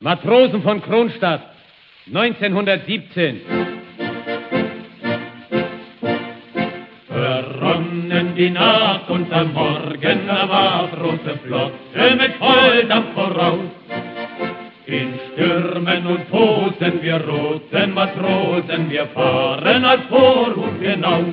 Matrosen von Kronstadt, 1917. Verronnen die Nacht und am Morgen war große Flotte mit Volldampf voraus. In Stürmen und Tosen, wir roten Matrosen, wir fahren als Vorhut hinaus.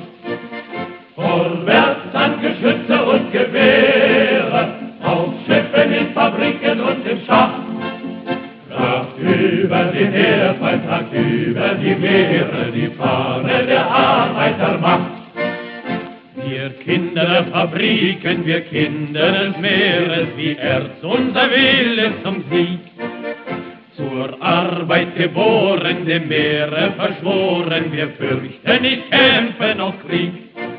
Vorwärts an Geschütze und Gewehre, auf Schiffen, in Fabriken und im Schacht. Tragt über den Erdball, tragt über die Meere, die Fahne der Arbeitermacht. Wir Kinder der Fabriken, wir Kinder des Meeres, wie Erz unser Wille zum Sieg. Zur Arbeit geboren, dem Meere verschworen, wir fürchten nicht Kämpfe noch Krieg.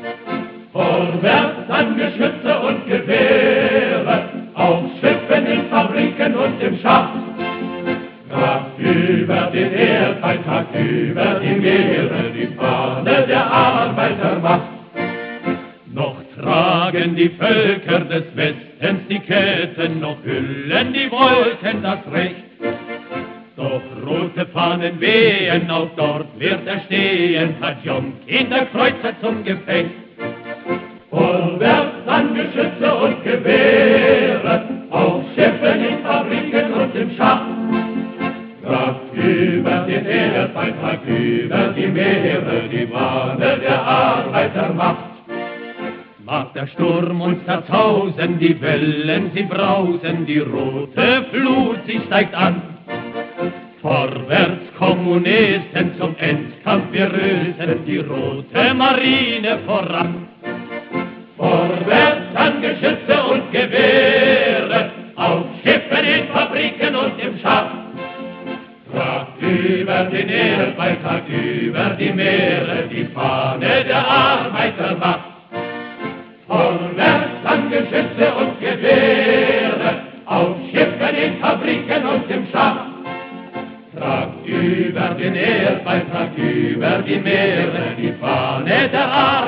Vorwärts an Geschütze und Gewehre, auf Schiffen, in Fabriken und im Schacht. Tragt über den Erdball, tragt über die Meere, die Fahne der Arbeitermacht. Noch tragen die Völker des Westens die Ketten, noch hüllen die Wolken das Recht. Doch rote Fahnen wehen, auch dort wird er stehen, hat Jung in der Kreuzer zum Gefecht. Vorwärts an Geschütze und Gewehre, auf Schiffen, in Fabriken und im Schacht. Tragt über den Erdball, tragt über die Meere, die Fahne der Arbeitermacht. Mag der Sturm uns zerzausen, die Wellen sie brausen, die rote Flut sie steigt an. Vorwärts Kommunisten, zum Endkampf wir rösen, die rote Marine voran. Vorwärts an Geschütze und Gewehre, auf Schiffen, in Fabriken und im Schacht. Tragt über den Erdball, tragt über die Meere, die Fahne der Arbeitermacht. Vorwärts an Geschütze und Gewehre, auf Schiffen, in Fabriken und im Schacht. Tragt über den Erdball, tragt über die Meere, die Fahne der Arbeitermacht.